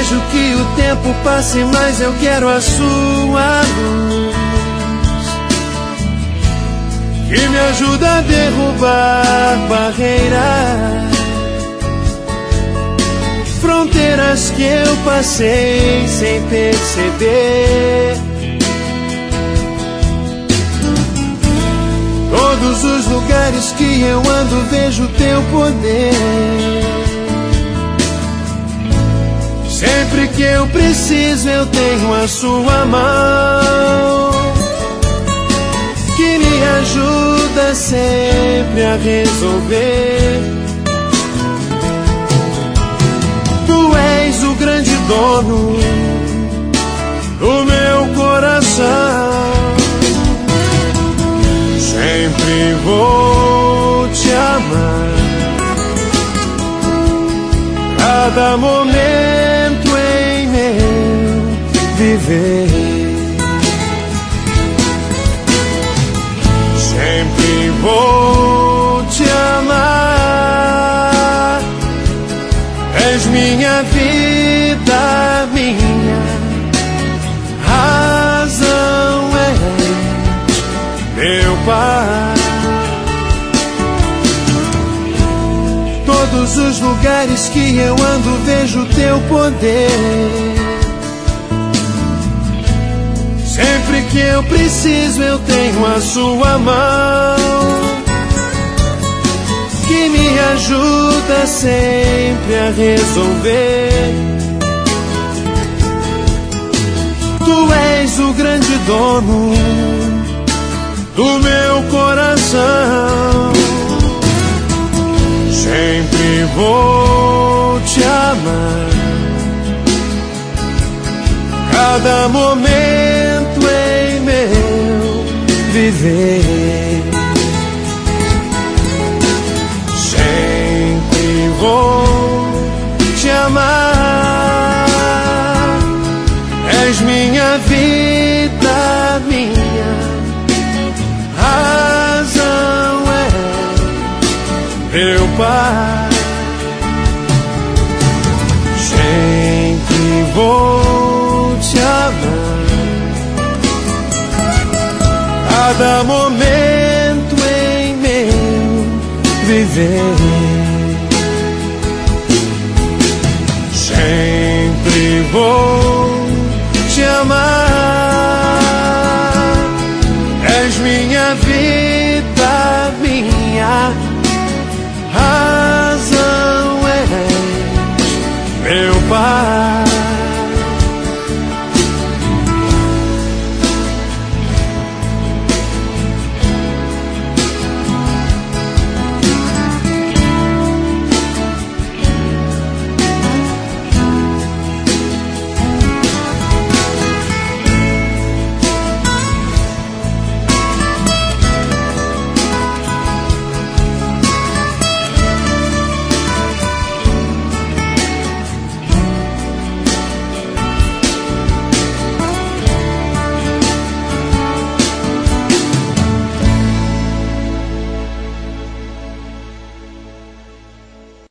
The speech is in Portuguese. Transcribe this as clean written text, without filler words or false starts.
desejo que o tempo passe, mas eu quero a sua luz, que me ajuda a derrubar barreiras, fronteiras que eu passei sem perceber. Todos os lugares que eu ando vejo teu poder. Sempre que eu preciso eu tenho a sua mão, que me ajuda sempre a resolver. Tu és o grande dono do meu coração. Sempre vou te amar, cada momento em meu viver. Sempre vou te amar, és minha vida, minha razão, és meu Pai. Todos os lugares que eu ando vejo teu poder. Sempre que eu preciso eu tenho a sua mão, que me ajuda sempre a resolver. Tu és o grande dono do meu coração. Sempre vou te amar, cada momento em meu viver. Sempre vou te amar, és minha vida, minha razão, é meu Pai. Sempre vou te amar, cada momento em meu viver. Sempre vou te amar, és minha vida, minha razão, és meu Pai.